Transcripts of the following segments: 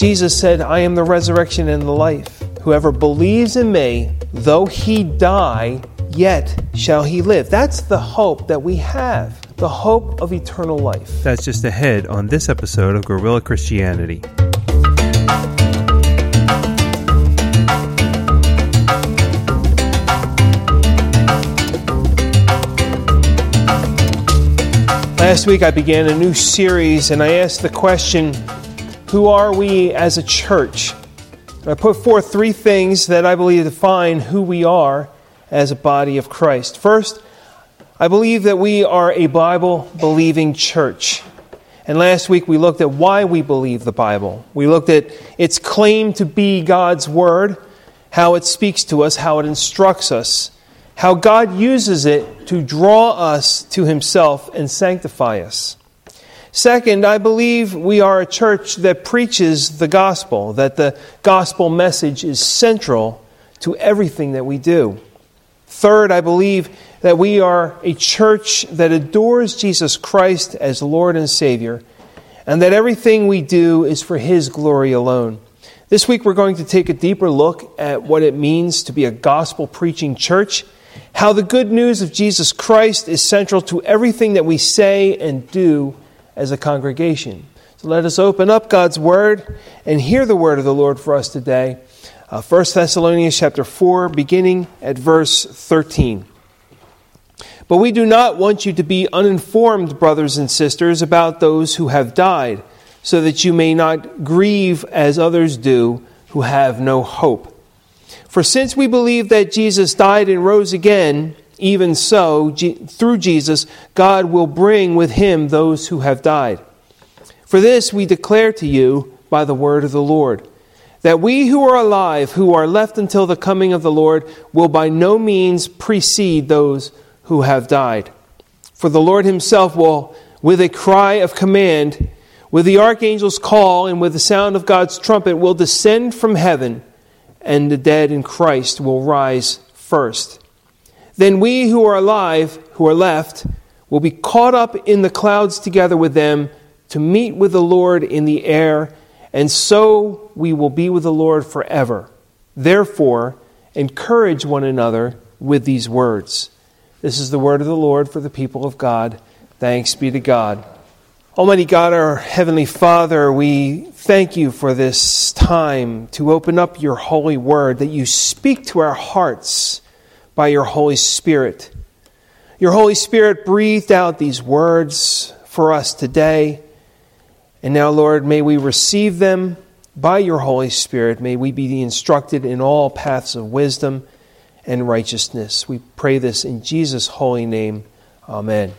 Jesus said, I am the resurrection and the life. Whoever believes in me, though he die, yet shall he live. That's the hope that we have, the hope of eternal life. That's just ahead on this episode of Guerrilla Christianity. Last week I began a new series and I asked the question, who are we as a church? And I put forth three things that I believe define who we are as a body of Christ. First, I believe that we are a Bible-believing church. And last week we looked at why we believe the Bible. We looked at its claim to be God's Word, how it speaks to us, how it instructs us, how God uses it to draw us to Himself and sanctify us. Second, I believe we are a church that preaches the gospel, that the gospel message is central to everything that we do. Third, I believe that we are a church that adores Jesus Christ as Lord and Savior, and that everything we do is for His glory alone. This week we're going to take a deeper look at what it means to be a gospel-preaching church, how the good news of Jesus Christ is central to everything that we say and do as a congregation. So let us open up God's Word and hear the word of the Lord for us today. 1 Thessalonians chapter 4, beginning at verse 13. But we do not want you to be uninformed, brothers and sisters, about those who have died, so that you may not grieve as others do who have no hope. For since we believe that Jesus died and rose again, even so, through Jesus, God will bring with Him those who have died. For this we declare to you by the word of the Lord, that we who are alive, who are left until the coming of the Lord, will by no means precede those who have died. For the Lord Himself will, with a cry of command, with the archangel's call, and with the sound of God's trumpet, will descend from heaven, and the dead in Christ will rise first. Then we who are alive, who are left, will be caught up in the clouds together with them to meet with the Lord in the air, and so we will be with the Lord forever. Therefore, encourage one another with these words. This is the word of the Lord for the people of God. Thanks be to God. Almighty God, our Heavenly Father, we thank you for this time to open up your holy word, that you speak to our hearts by your Holy Spirit. Your Holy Spirit breathed out these words for us today. And now, Lord, may we receive them by your Holy Spirit. May we be instructed in all paths of wisdom and righteousness. We pray this in Jesus' holy name. Amen.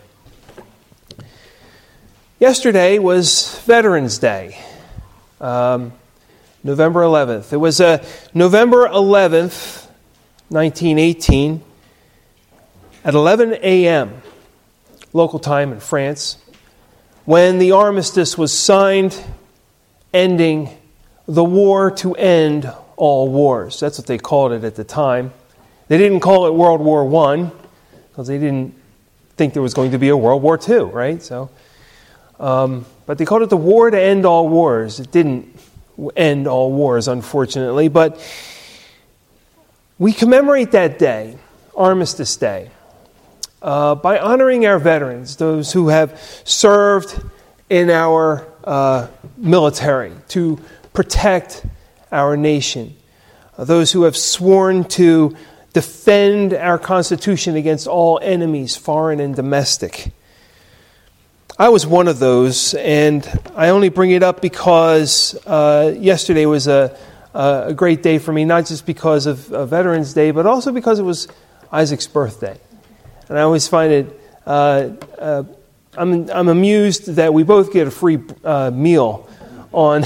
Yesterday was Veterans Day, November 11th. It was November 11th, 1918, at 11 a.m., local time in France, when the armistice was signed, ending the war to end all wars. That's what they called it at the time. They didn't call it World War I, because they didn't think there was going to be a World War II, right? But they called it the war to end all wars. It didn't end all wars, unfortunately, but we commemorate that day, Armistice Day, by honoring our veterans, those who have served in our military to protect our nation, those who have sworn to defend our Constitution against all enemies, foreign and domestic. I was one of those, and I only bring it up because yesterday was a great day for me, not just because of Veterans Day, but also because it was Isaac's birthday. And I always find it, I'm amused that we both get a free meal on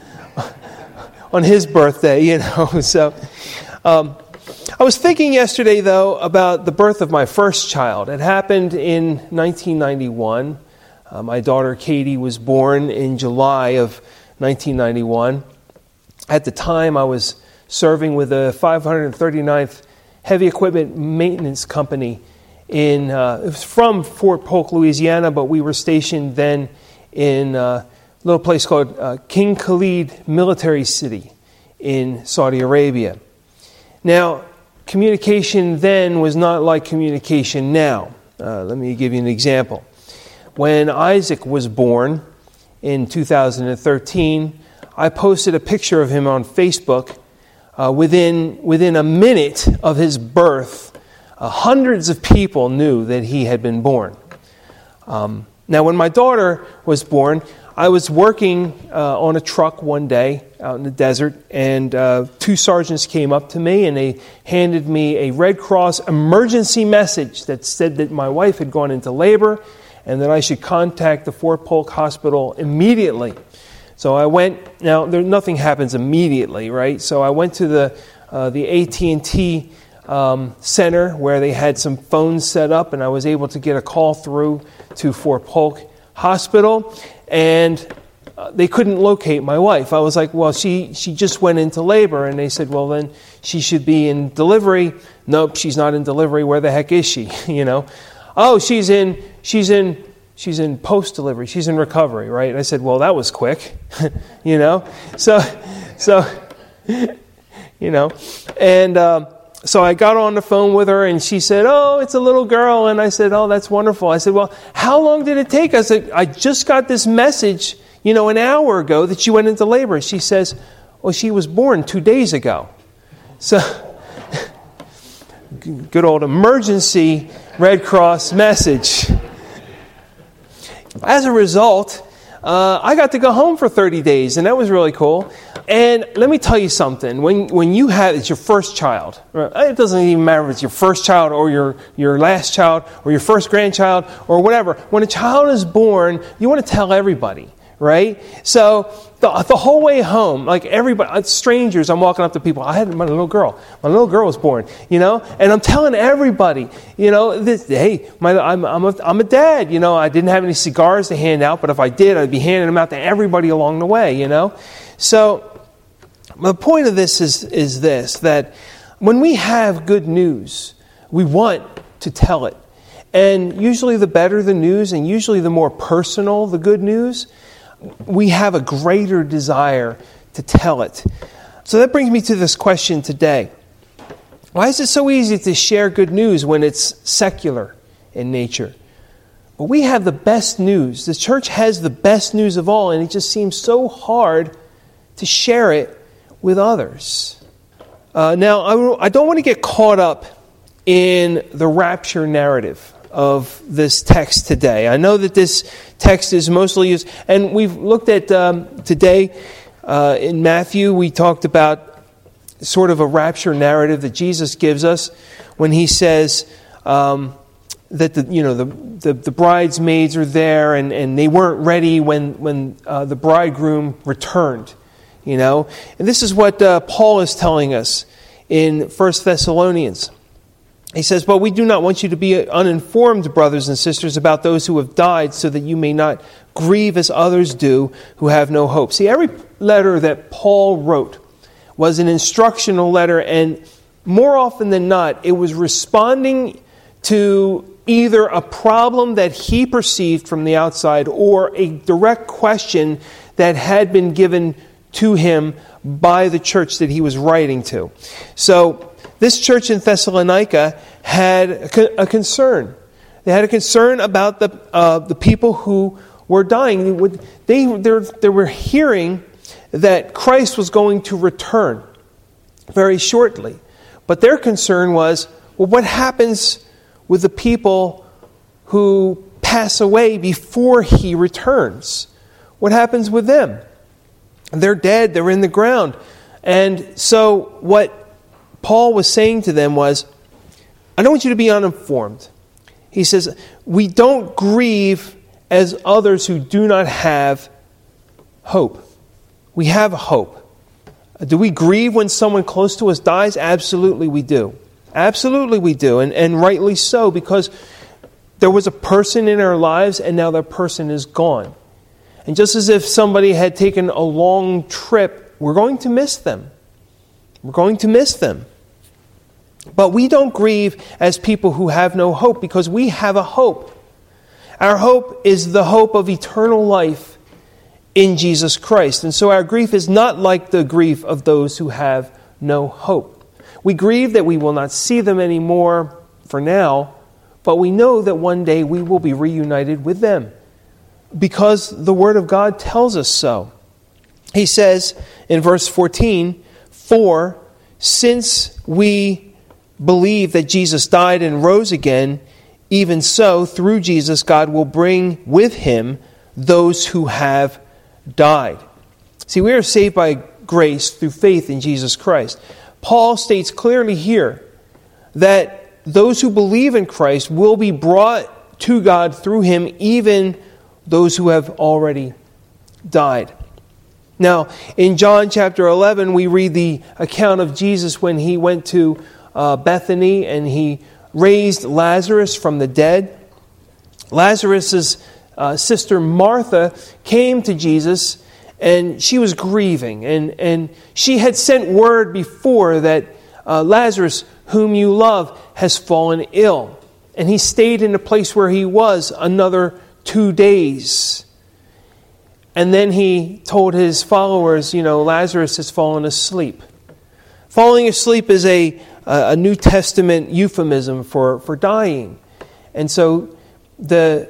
his birthday, you know. So I was thinking yesterday, though, about the birth of my first child. It happened in 1991. My daughter Katie was born in July of 1991. At the time, I was serving with the 539th Heavy Equipment Maintenance Company it was from Fort Polk, Louisiana, but we were stationed then in little place called King Khalid Military City in Saudi Arabia. Now, communication then was not like communication now. Let me give you an example. When Isaac was born in 2013, I posted a picture of him on Facebook. Within a minute of his birth, hundreds of people knew that he had been born. Now, when my daughter was born, I was working on a truck one day out in the desert, and two sergeants came up to me and they handed me a Red Cross emergency message that said that my wife had gone into labor and that I should contact the Fort Polk Hospital immediately. So I went. Now, nothing happens immediately, right? So I went to the AT&T center where they had some phones set up, and I was able to get a call through to Fort Polk Hospital, and they couldn't locate my wife. I was like, well, she just went into labor, and they said, well, then she should be in delivery. Nope, she's not in delivery. Where the heck is she? Oh, she's in post-delivery. She's in recovery, right? And I said, well, that was quick, So I got on the phone with her, and she said, oh, it's a little girl. And I said, oh, that's wonderful. I said, well, how long did it take? I said, I just got this message, an hour ago that she went into labor. She says, well, she was born 2 days ago. So, good old emergency Red Cross message. As a result, I got to go home for 30 days, and that was really cool. And let me tell you something. When you have, it's your first child. It doesn't even matter if it's your first child or your last child or your first grandchild or whatever. When a child is born, you want to tell everybody, right? So the whole way home, like everybody, strangers, I'm walking up to people. I had my little girl. My little girl was born, and I'm telling everybody, hey, I'm a dad. I didn't have any cigars to hand out, but if I did, I'd be handing them out to everybody along the way, So the point of this is this, that when we have good news, we want to tell it. And usually the better the news, and usually the more personal the good news, we have a greater desire to tell it. So that brings me to this question today. Why is it so easy to share good news when it's secular in nature? But we have the best news. The church has the best news of all, and it just seems so hard to share it with others. Now, I don't want to get caught up in the rapture narrative of this text today. I know that this text is mostly used, and we've looked at today in Matthew, we talked about sort of a rapture narrative that Jesus gives us when he says that the bridesmaids are there and they weren't ready when the bridegroom returned. And this is what Paul is telling us in 1 Thessalonians. He says, but we do not want you to be uninformed, brothers and sisters, about those who have died, so that you may not grieve as others do who have no hope. See, every letter that Paul wrote was an instructional letter, and more often than not, it was responding to either a problem that he perceived from the outside or a direct question that had been given to him by the church that he was writing to. So this church in Thessalonica had a concern. They had a concern about the people who were dying. They were hearing that Christ was going to return very shortly. But their concern was, well, what happens with the people who pass away before he returns? What happens with them? They're dead, they're in the ground. And so what Paul was saying to them was, I don't want you to be uninformed. He says, we don't grieve as others who do not have hope. We have hope. Do we grieve when someone close to us dies? Absolutely we do. Absolutely we do, and rightly so, because there was a person in our lives and now that person is gone. And just as if somebody had taken a long trip, we're going to miss them. We're going to miss them. But we don't grieve as people who have no hope, because we have a hope. Our hope is the hope of eternal life in Jesus Christ. And so our grief is not like the grief of those who have no hope. We grieve that we will not see them anymore for now, but we know that one day we will be reunited with them because the Word of God tells us so. He says in verse 14, "For since we believe that Jesus died and rose again, even so, through Jesus, God will bring with him those who have died." See, we are saved by grace through faith in Jesus Christ. Paul states clearly here that those who believe in Christ will be brought to God through him, even those who have already died. Now, in John chapter 11, we read the account of Jesus when he went to Bethany and he raised Lazarus from the dead. Lazarus' sister Martha came to Jesus and she was grieving. And she had sent word before that Lazarus, whom you love, has fallen ill. And he stayed in the place where he was another 2 days. And then he told his followers, Lazarus has fallen asleep. Falling asleep is a New Testament euphemism for dying. And so the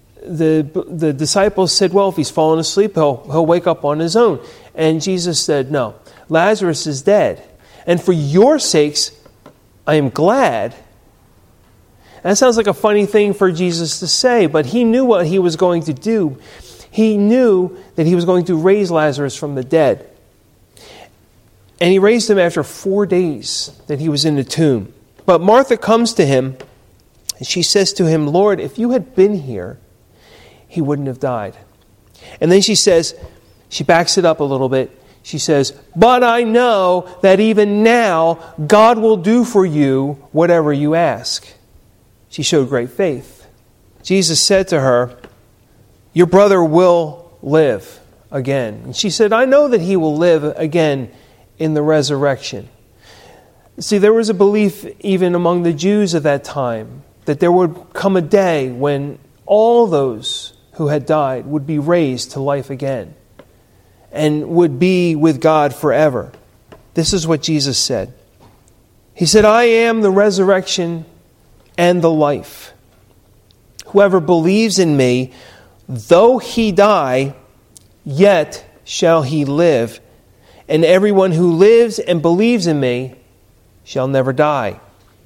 disciples said, well, if he's fallen asleep, he'll wake up on his own. And Jesus said, no, Lazarus is dead. And for your sakes, I am glad. That sounds like a funny thing for Jesus to say, but he knew what he was going to do. He knew that he was going to raise Lazarus from the dead. And he raised him after 4 days that he was in the tomb. But Martha comes to him, and she says to him, Lord, if you had been here, he wouldn't have died. And then she backs it up a little bit. She says, but I know that even now God will do for you whatever you ask. She showed great faith. Jesus said to her, your brother will live again. And she said, I know that he will live again in the resurrection. See, there was a belief even among the Jews of that time that there would come a day when all those who had died would be raised to life again and would be with God forever. This is what Jesus said. He said, I am the resurrection and the life. Whoever believes in me, though he die, yet shall he live. And everyone who lives and believes in me shall never die.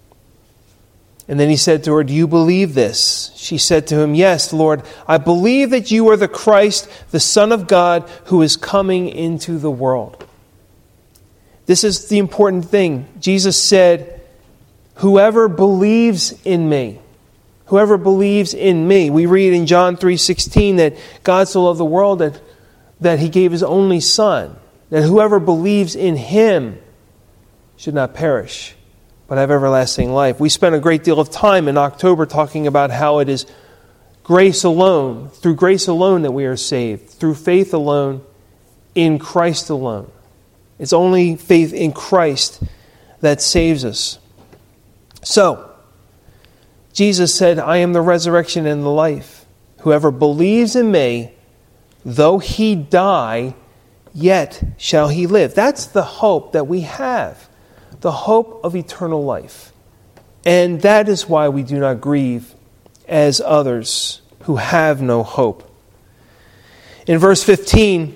And then he said to her, do you believe this? She said to him, yes, Lord, I believe that you are the Christ, the Son of God, who is coming into the world. This is the important thing. Jesus said, whoever believes in me, whoever believes in me. We read in John 3:16 that God so loved the world that he gave his only Son, that whoever believes in him should not perish, but have everlasting life. We spent a great deal of time in October talking about how it is grace alone, through grace alone that we are saved, through faith alone, in Christ alone. It's only faith in Christ that saves us. So, Jesus said, I am the resurrection and the life. Whoever believes in me, though he die, yet shall he live. That's the hope that we have. The hope of eternal life. And that is why we do not grieve as others who have no hope. In verse 15,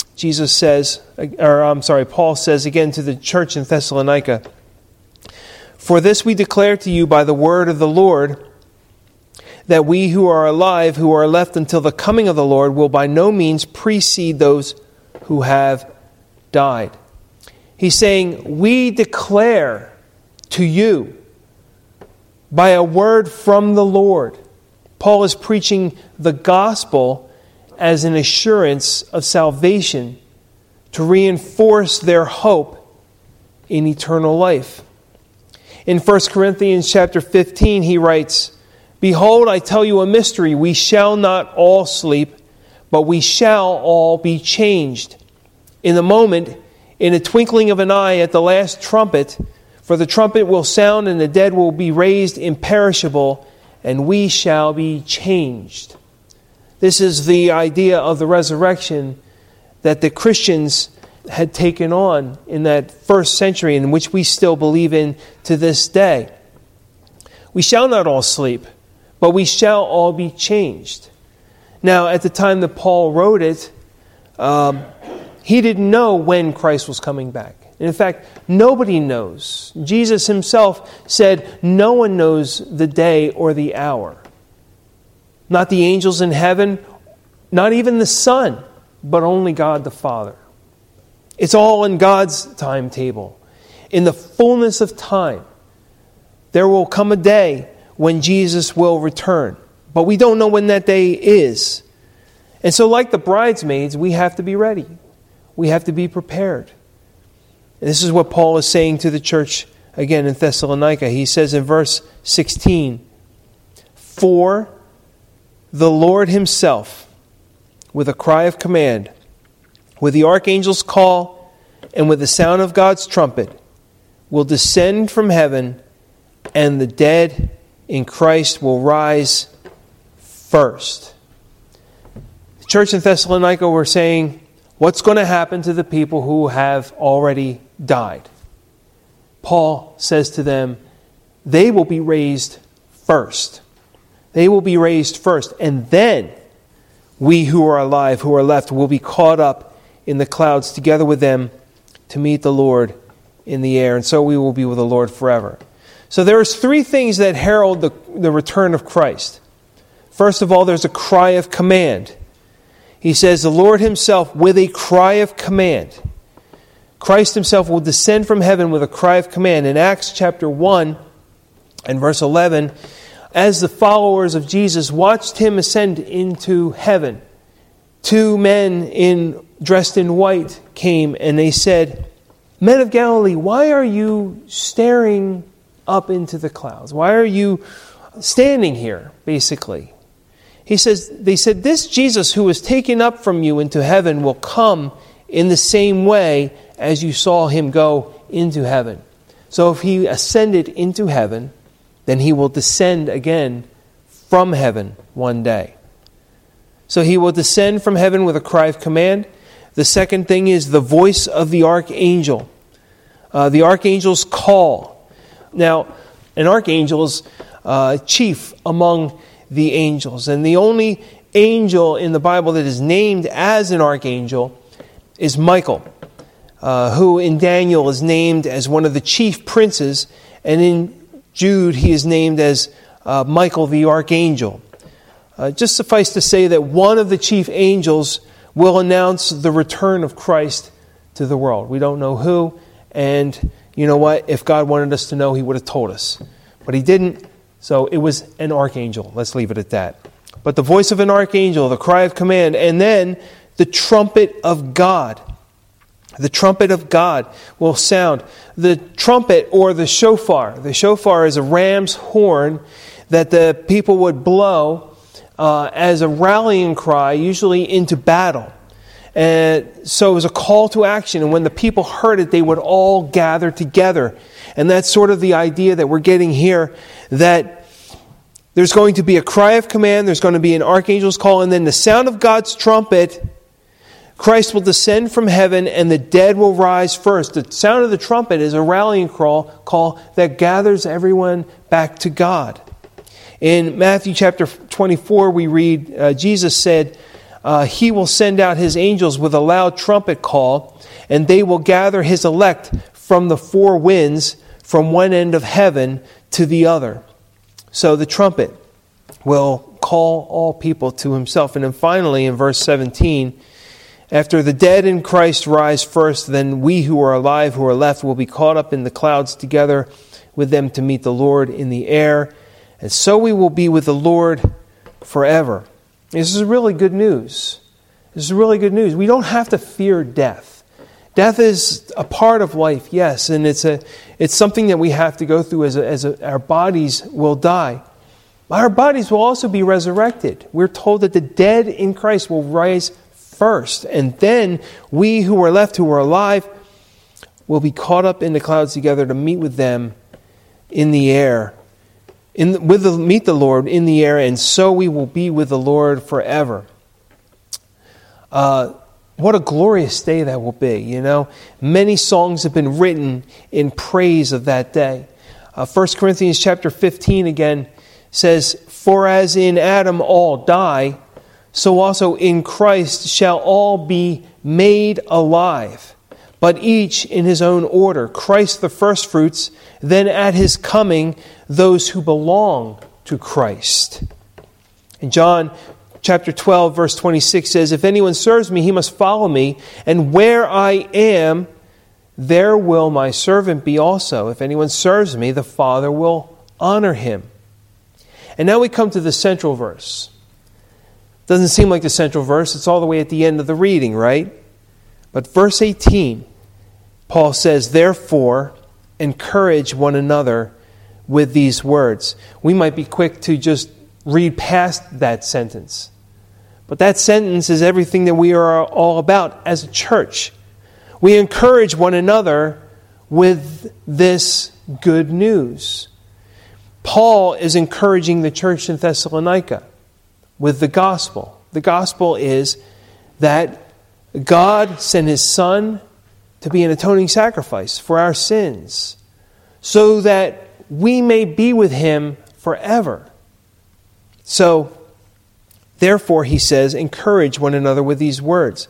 Paul says again to the church in Thessalonica, for this we declare to you by the word of the Lord, that we who are alive, who are left until the coming of the Lord, will by no means precede those who have died. He's saying, we declare to you by a word from the Lord. Paul is preaching the gospel as an assurance of salvation to reinforce their hope in eternal life. In 1 Corinthians chapter 15, he writes, behold, I tell you a mystery. We shall not all sleep, but we shall all be changed. In the moment, in a twinkling of an eye, at the last trumpet, for the trumpet will sound and the dead will be raised imperishable, and we shall be changed. This is the idea of the resurrection that the Christians had taken on in that first century, in which we still believe in to this day. We shall not all sleep, but we shall all be changed. Now, at the time that Paul wrote it, he didn't know when Christ was coming back. In fact, nobody knows. Jesus himself said, no one knows the day or the hour. Not the angels in heaven, not even the Son, but only God the Father. It's all in God's timetable. In the fullness of time, there will come a day when Jesus will return. But we don't know when that day is. And so like the bridesmaids, we have to be ready. We have to be prepared. And this is what Paul is saying to the church again in Thessalonica. He says in verse 16, "For the Lord himself, with a cry of command, with the archangel's call, and with the sound of God's trumpet, will descend from heaven, and the dead in Christ will rise first." The church in Thessalonica were saying, what's going to happen to the people who have already died? Paul says to them, they will be raised first. They will be raised first. And then we who are alive, who are left, will be caught up in the clouds together with them to meet the Lord in the air. And so we will be with the Lord forever. So there's three things that herald the return of Christ. First of all, there's a cry of command. He says, the Lord himself with a cry of command. Christ himself will descend from heaven with a cry of command. In Acts chapter 1 and verse 11, as the followers of Jesus watched him ascend into heaven, two men dressed in white came and they said, "Men of Galilee, why are you staring up into the clouds? Why are you standing here?" basically. They said, "This Jesus who was taken up from you into heaven will come in the same way as you saw him go into heaven." So if he ascended into heaven, then he will descend again from heaven one day. So he will descend from heaven with a cry of command. The second thing is the voice of the archangel. The archangel's call. Now, an archangel is chief among the angels. And the only angel in the Bible that is named as an archangel is Michael, who in Daniel is named as one of the chief princes, and in Jude he is named as Michael the archangel. Just suffice to say that one of the chief angels will announce the return of Christ to the world. We don't know who, and you know what? If God wanted us to know, he would have told us. But he didn't. So it was an archangel. Let's leave it at that. But the voice of an archangel, the cry of command, and then the trumpet of God. The trumpet of God will sound. The trumpet or the shofar. The shofar is a ram's horn that the people would blow as a rallying cry, usually into battle. And so it was a call to action. And when the people heard it, they would all gather together. And that's sort of the idea that we're getting here, that there's going to be a cry of command, there's going to be an archangel's call, and then the sound of God's trumpet, Christ will descend from heaven and the dead will rise first. The sound of the trumpet is a rallying call that gathers everyone back to God. In Matthew chapter 24, we read, Jesus said, he will send out his angels with a loud trumpet call, and they will gather his elect from the four winds, from one end of heaven to the other. So the trumpet will call all people to himself. And then finally, in verse 17, after the dead in Christ rise first, then we who are alive, who are left, will be caught up in the clouds together with them to meet the Lord in the air. And so we will be with the Lord forever. This is really good news. This is really good news. We don't have to fear death. Death is a part of life, yes, and it's something that we have to go through as our bodies will die. But our bodies will also be resurrected. We're told that the dead in Christ will rise first, and then we who are left, who are alive, will be caught up in the clouds together to meet with them in the air, meet the Lord in the air, and so we will be with the Lord forever. what a glorious day that will be, you know. Many songs have been written in praise of that day. 1 Corinthians chapter 15 again says, "For as in Adam all die, so also in Christ shall all be made alive, but each in his own order. Christ the firstfruits, then at his coming, those who belong to Christ." In John chapter 12, verse 26 says, "If anyone serves me, he must follow me, and where I am, there will my servant be also. If anyone serves me, the Father will honor him." And now we come to the central verse. Doesn't seem like the central verse. It's all the way at the end of the reading, right? But verse 18, Paul says, "Therefore, encourage one another with these words." We might be quick to just read past that sentence. But that sentence is everything that we are all about as a church. We encourage one another with this good news. Paul is encouraging the church in Thessalonica with the gospel. The gospel is that God sent his Son to be an atoning sacrifice for our sins so that we may be with him forever. So, therefore, he says, encourage one another with these words.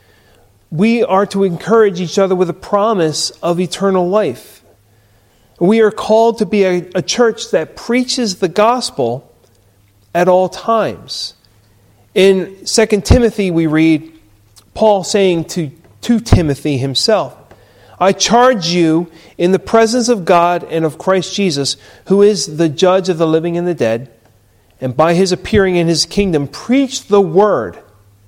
We are to encourage each other with a promise of eternal life. We are called to be a church that preaches the gospel at all times. In 2 Timothy, we read Paul saying to Timothy himself, "I charge you in the presence of God and of Christ Jesus, who is the judge of the living and the dead, and by his appearing in his kingdom, preach the word."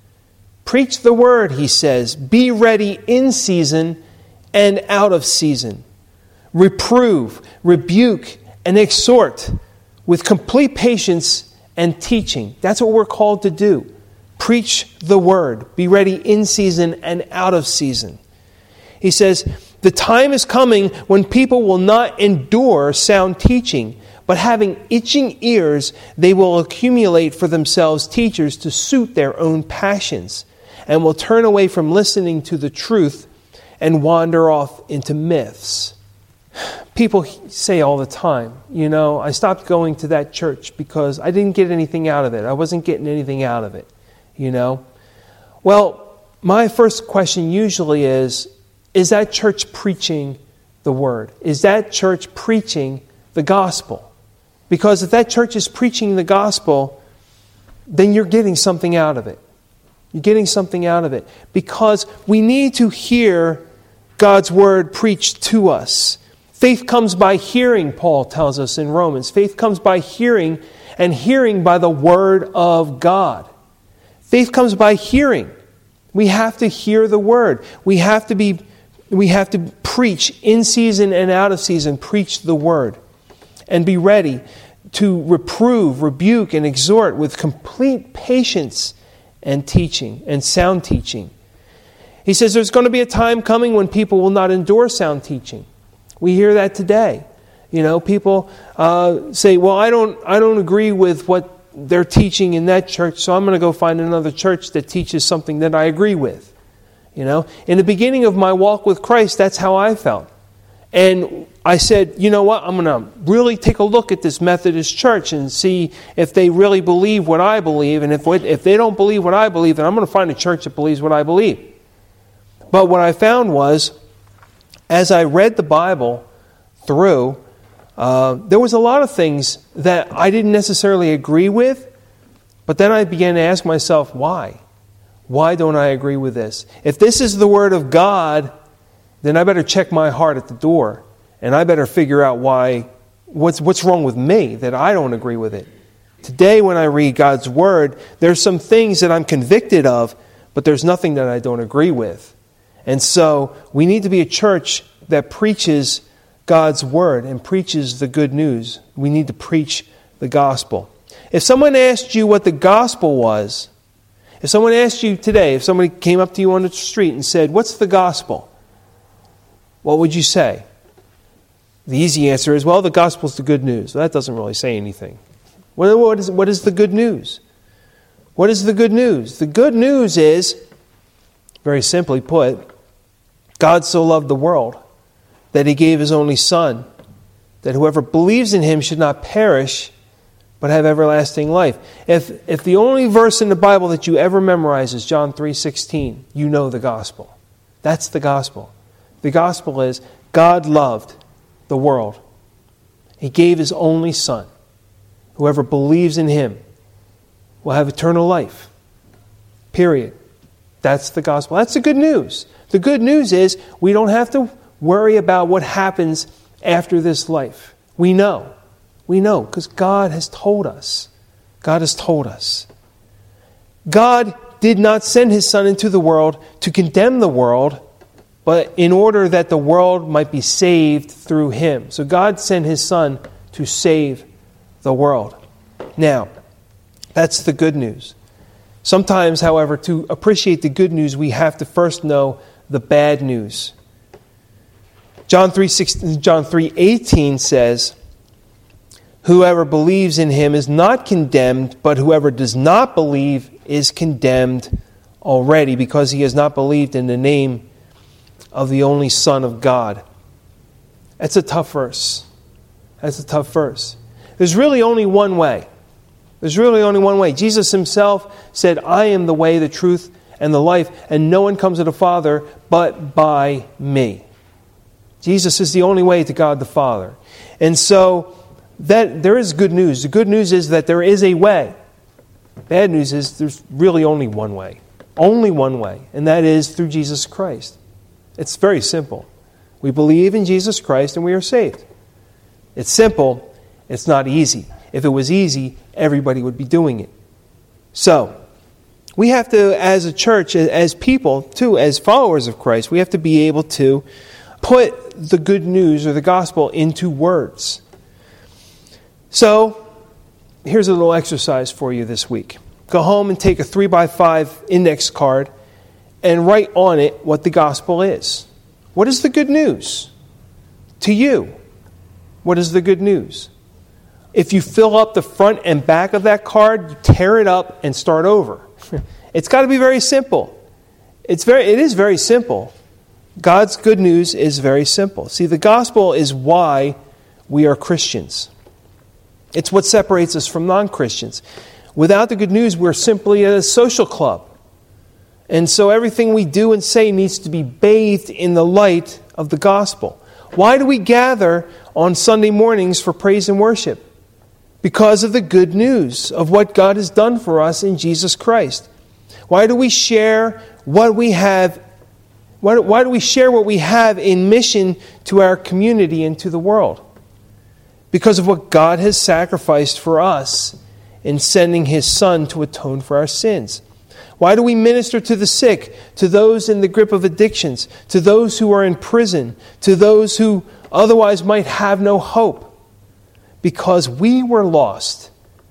Preach the word, he says. Be ready in season and out of season. Reprove, rebuke, and exhort with complete patience and teaching. That's what we're called to do. Preach the word. Be ready in season and out of season. He says, the time is coming when people will not endure sound teaching, but having itching ears, they will accumulate for themselves teachers to suit their own passions, and will turn away from listening to the truth and wander off into myths. People say all the time, you know, I stopped going to that church because I didn't get anything out of it. I wasn't getting anything out of it, you know. Well, my first question usually is that church preaching the word? Is that church preaching the gospel? Because if that church is preaching the gospel, then you're getting something out of it. You're getting something out of it. Because we need to hear God's word preached to us. Faith comes by hearing, Paul tells us in Romans. Faith comes by hearing, and hearing by the word of God. Faith comes by hearing. We have to hear the word. We have to preach in season and out of season, preach the word. And be ready to reprove, rebuke, and exhort with complete patience and teaching, and sound teaching. He says there's going to be a time coming when people will not endure sound teaching. We hear that today. You know, people say, well, I don't agree with what they're teaching in that church, so I'm going to go find another church that teaches something that I agree with. You know, in the beginning of my walk with Christ, that's how I felt. And I said, you know what, I'm going to really take a look at this Methodist church and see if they really believe what I believe. And if they don't believe what I believe, then I'm going to find a church that believes what I believe. But what I found was, as I read the Bible through, there was a lot of things that I didn't necessarily agree with. But then I began to ask myself, why? Why don't I agree with this? If this is the Word of God, then I better check my heart at the door. And I better figure out what's wrong with me that I don't agree with it. Today when I read God's Word, there's some things that I'm convicted of, but there's nothing that I don't agree with. And so we need to be a church that preaches God's Word and preaches the good news. We need to preach the gospel. If someone asked you what the gospel was, if someone asked you today, if somebody came up to you on the street and said, what's the gospel? What would you say? The easy answer is, well, the gospel is the good news. Well, that doesn't really say anything. What is the good news? What is the good news? The good news is Very simply put, God so loved the world that He gave His only Son, that whoever believes in Him should not perish, but have everlasting life. If the only verse in the Bible that you ever memorize is John 3:16, you know the gospel. That's the gospel. The gospel is God loved the world. He gave His only Son. Whoever believes in Him will have eternal life. Period. That's the gospel. That's the good news. The good news is we don't have to worry about what happens after this life. We know. We know because God has told us. God has told us. God did not send His Son into the world to condemn the world, but in order that the world might be saved through Him. So God sent His Son to save the world. Now, that's the good news. Sometimes, however, to appreciate the good news, we have to first know the bad news. John 3:18 says, "Whoever believes in Him is not condemned, but whoever does not believe is condemned already, because he has not believed in the name of the only Son of God." That's a tough verse. That's a tough verse. There's really only one way. There's really only one way. Jesus Himself said, "I am the way, the truth, and the life, and no one comes to the Father but by me." Jesus is the only way to God the Father. And so that there is good news. The good news is that there is a way. Bad news is there's really only one way. Only one way. And that is through Jesus Christ. It's very simple. We believe in Jesus Christ and we are saved. It's simple. It's not easy. If it was easy, everybody would be doing it. So, we have to, as a church, as people, too, as followers of Christ, we have to be able to put the good news or the gospel into words. So, here's a little exercise for you this week. Go home and take a 3x5 index card and write on it what the gospel is. What is the good news to you? What is the good news? If you fill up the front and back of that card, you tear it up and start over. It's got to be very simple. It is very simple. God's good news is very simple. See, the gospel is why we are Christians. It's what separates us from non-Christians. Without the good news, we're simply a social club. And so everything we do and say needs to be bathed in the light of the gospel. Why do we gather on Sunday mornings for praise and worship? Because of the good news of what God has done for us in Jesus Christ. Why do we share what we have? Why do we share what we have in mission to our community and to the world? Because of what God has sacrificed for us in sending His Son to atone for our sins. Why do we minister to the sick, to those in the grip of addictions, to those who are in prison, to those who otherwise might have no hope? Because we were lost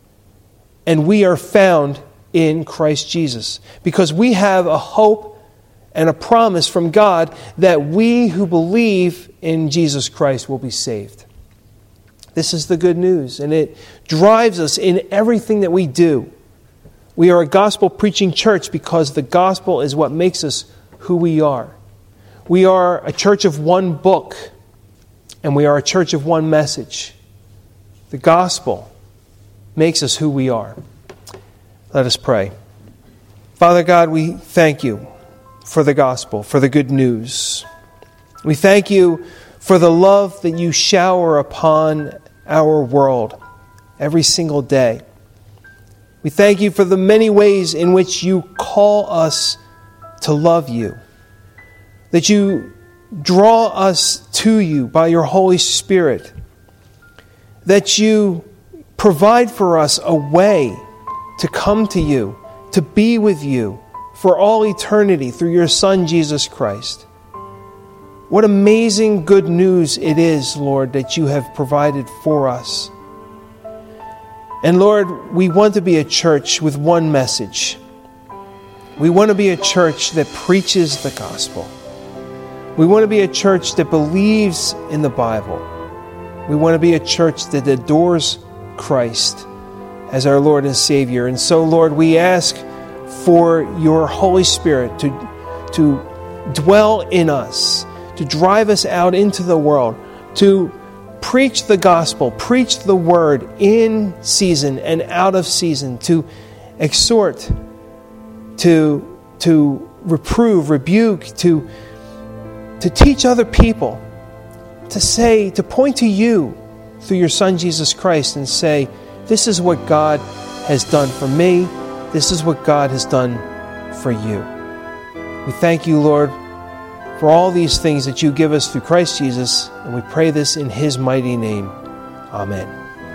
and we are found in Christ Jesus. Because we have a hope and a promise from God that we who believe in Jesus Christ will be saved. This is the good news, and it drives us in everything that we do. We are a gospel-preaching church because the gospel is what makes us who we are. We are a church of one book, and we are a church of one message. The gospel makes us who we are. Let us pray. Father God, we thank You for the gospel, for the good news. We thank You for the love that You shower upon our world every single day. We thank You for the many ways in which You call us to love You, that You draw us to You by Your Holy Spirit, that You provide for us a way to come to You, to be with You for all eternity through Your Son, Jesus Christ. What amazing good news it is, Lord, that You have provided for us. And Lord, we want to be a church with one message. We want to be a church that preaches the gospel. We want to be a church that believes in the Bible. We want to be a church that adores Christ as our Lord and Savior. And so, Lord, we ask for Your Holy Spirit to to dwell in us, to drive us out into the world, to preach the gospel, preach the word in season and out of season, to exhort, to reprove, rebuke, to teach other people, to point to you through your Son Jesus Christ and say, this is what God has done for me, this is what God has done for you. We thank you, Lord, for all these things that you give us through Christ Jesus, and we pray this in His mighty name. Amen.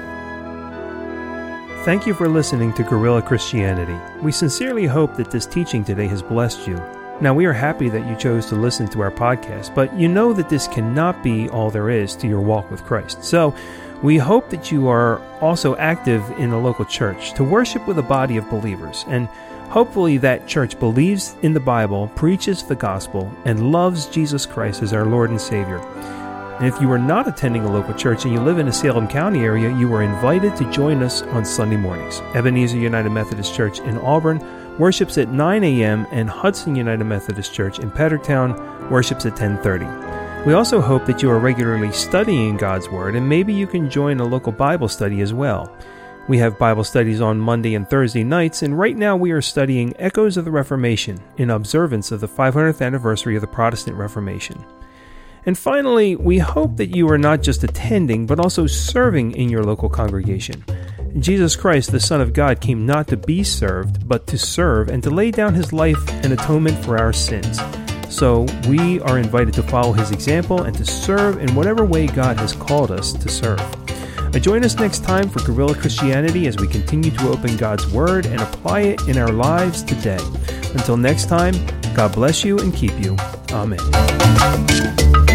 Thank you for listening to Guerrilla Christianity. We sincerely hope that this teaching today has blessed you. Now, we are happy that you chose to listen to our podcast, but you know that this cannot be all there is to your walk with Christ. So, we hope that you are also active in a local church to worship with a body of believers, and hopefully that church believes in the Bible, preaches the gospel, and loves Jesus Christ as our Lord and Savior. And if you are not attending a local church and you live in the Salem County area, you are invited to join us on Sunday mornings. Ebenezer United Methodist Church in Auburn worships at 9 a.m. and Hudson United Methodist Church in Pedricktown worships at 10:30. We also hope that you are regularly studying God's Word, and maybe you can join a local Bible study as well. We have Bible studies on Monday and Thursday nights, and right now we are studying Echoes of the Reformation in observance of the 500th anniversary of the Protestant Reformation. And finally, we hope that you are not just attending, but also serving in your local congregation. Jesus Christ, the Son of God, came not to be served, but to serve and to lay down His life in atonement for our sins. So we are invited to follow His example and to serve in whatever way God has called us to serve. Join us next time for Guerrilla Christianity as we continue to open God's Word and apply it in our lives today. Until next time, God bless you and keep you. Amen.